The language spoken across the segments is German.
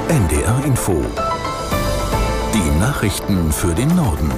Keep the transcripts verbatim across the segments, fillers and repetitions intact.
N D R Info. Die Nachrichten für den Norden.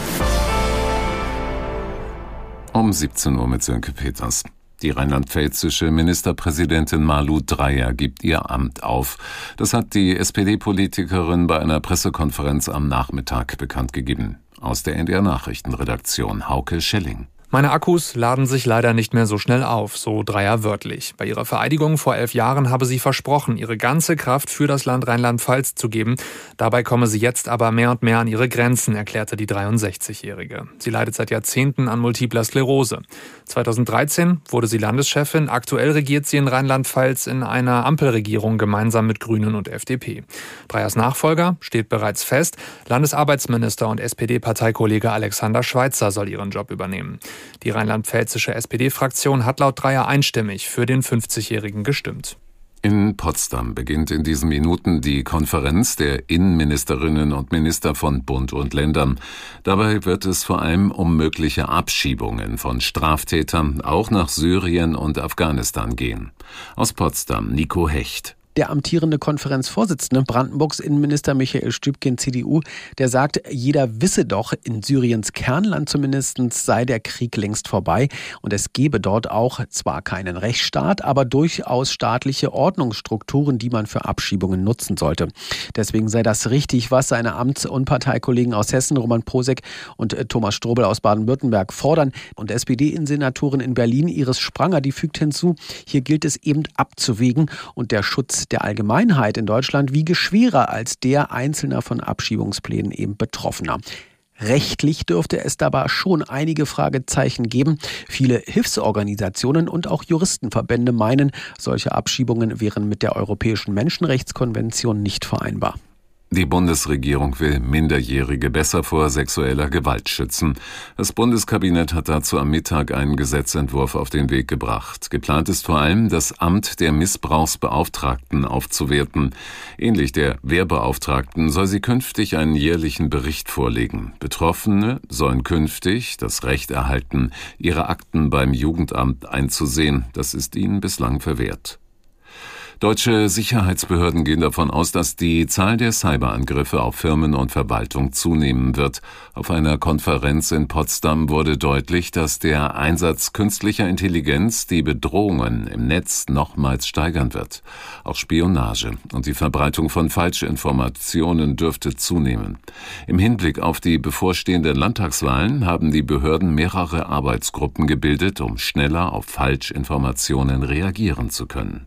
Um siebzehn Uhr mit Sönke Peters. Die rheinland-pfälzische Ministerpräsidentin Malu Dreyer gibt ihr Amt auf. Das hat die S P D-Politikerin bei einer Pressekonferenz am Nachmittag bekannt gegeben. Aus der N D R-Nachrichtenredaktion Hauke Schelling. Meine Akkus laden sich leider nicht mehr so schnell auf, so Dreyer wörtlich. Bei ihrer Vereidigung vor elf Jahren habe sie versprochen, ihre ganze Kraft für das Land Rheinland-Pfalz zu geben. Dabei komme sie jetzt aber mehr und mehr an ihre Grenzen, erklärte die dreiundsechzigjährige. Sie leidet seit Jahrzehnten an multipler Sklerose. zweitausenddreizehn wurde sie Landeschefin. Aktuell regiert sie in Rheinland-Pfalz in einer Ampelregierung gemeinsam mit Grünen und F D P. Dreyers Nachfolger steht bereits fest. Landesarbeitsminister und S P D-Parteikollege Alexander Schweitzer soll ihren Job übernehmen. Die rheinland-pfälzische S P D-Fraktion hat laut Dreyer einstimmig für den fünfzigjährigen gestimmt. In Potsdam beginnt in diesen Minuten die Konferenz der Innenministerinnen und Minister von Bund und Ländern. Dabei wird es vor allem um mögliche Abschiebungen von Straftätern auch nach Syrien und Afghanistan gehen. Aus Potsdam Nico Hecht. Der amtierende Konferenzvorsitzende, Brandenburgs Innenminister Michael Stübgen, C D U, der sagt, jeder wisse doch, in Syriens Kernland zumindest sei der Krieg längst vorbei und es gebe dort auch zwar keinen Rechtsstaat, aber durchaus staatliche Ordnungsstrukturen, die man für Abschiebungen nutzen sollte. Deswegen sei das richtig, was seine Amts- und Parteikollegen aus Hessen, Roman Posek und Thomas Strobel aus Baden-Württemberg fordern. Und S P D-Innensenatorin in Berlin, Iris Spranger, die fügt hinzu, hier gilt es eben abzuwägen und der Schutz der Allgemeinheit in Deutschland wiege schwerer als der einzelner von Abschiebungsplänen eben Betroffener. Rechtlich dürfte es dabei schon einige Fragezeichen geben. Viele Hilfsorganisationen und auch Juristenverbände meinen, solche Abschiebungen wären mit der Europäischen Menschenrechtskonvention nicht vereinbar. Die Bundesregierung will Minderjährige besser vor sexueller Gewalt schützen. Das Bundeskabinett hat dazu am Mittag einen Gesetzentwurf auf den Weg gebracht. Geplant ist vor allem, das Amt der Missbrauchsbeauftragten aufzuwerten. Ähnlich der Wehrbeauftragten soll sie künftig einen jährlichen Bericht vorlegen. Betroffene sollen künftig das Recht erhalten, ihre Akten beim Jugendamt einzusehen. Das ist ihnen bislang verwehrt. Deutsche Sicherheitsbehörden gehen davon aus, dass die Zahl der Cyberangriffe auf Firmen und Verwaltung zunehmen wird. Auf einer Konferenz in Potsdam wurde deutlich, dass der Einsatz künstlicher Intelligenz die Bedrohungen im Netz nochmals steigern wird. Auch Spionage und die Verbreitung von Falschinformationen dürfte zunehmen. Im Hinblick auf die bevorstehenden Landtagswahlen haben die Behörden mehrere Arbeitsgruppen gebildet, um schneller auf Falschinformationen reagieren zu können.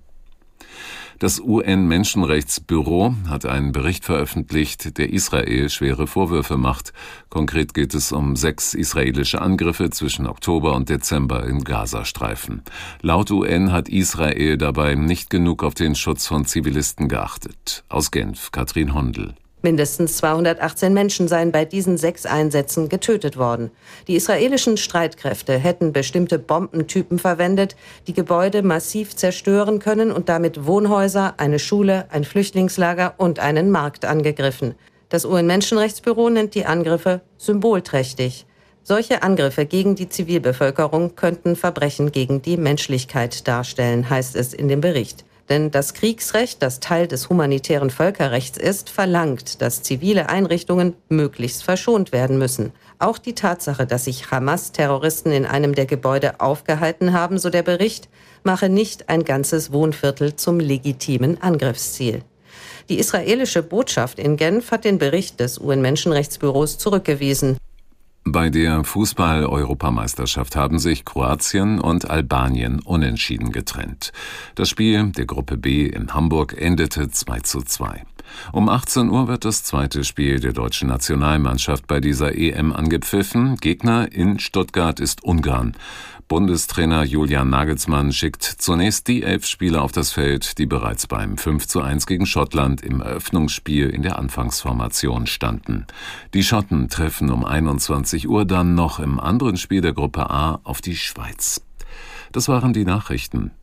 Das U N-Menschenrechtsbüro hat einen Bericht veröffentlicht, der Israel schwere Vorwürfe macht. Konkret geht es um sechs israelische Angriffe zwischen Oktober und Dezember im Gazastreifen. Laut U N hat Israel dabei nicht genug auf den Schutz von Zivilisten geachtet. Aus Genf, Katrin Hondel. Mindestens zweihundertachtzehn Menschen seien bei diesen sechs Einsätzen getötet worden. Die israelischen Streitkräfte hätten bestimmte Bombentypen verwendet, die Gebäude massiv zerstören können und damit Wohnhäuser, eine Schule, ein Flüchtlingslager und einen Markt angegriffen. Das U N-Menschenrechtsbüro nennt die Angriffe symbolträchtig. Solche Angriffe gegen die Zivilbevölkerung könnten Verbrechen gegen die Menschlichkeit darstellen, heißt es in dem Bericht. Denn das Kriegsrecht, das Teil des humanitären Völkerrechts ist, verlangt, dass zivile Einrichtungen möglichst verschont werden müssen. Auch die Tatsache, dass sich Hamas-Terroristen in einem der Gebäude aufgehalten haben, so der Bericht, mache nicht ein ganzes Wohnviertel zum legitimen Angriffsziel. Die israelische Botschaft in Genf hat den Bericht des U N-Menschenrechtsbüros zurückgewiesen. Bei der Fußball-Europameisterschaft haben sich Kroatien und Albanien unentschieden getrennt. Das Spiel der Gruppe B in Hamburg endete zwei zu zwei. Um achtzehn Uhr wird das zweite Spiel der deutschen Nationalmannschaft bei dieser E M angepfiffen. Gegner in Stuttgart ist Ungarn. Bundestrainer Julian Nagelsmann schickt zunächst die elf Spieler auf das Feld, die bereits beim fünf zu eins gegen Schottland im Eröffnungsspiel in der Anfangsformation standen. Die Schotten treffen um einundzwanzig Uhr dann noch im anderen Spiel der Gruppe A auf die Schweiz. Das waren die Nachrichten.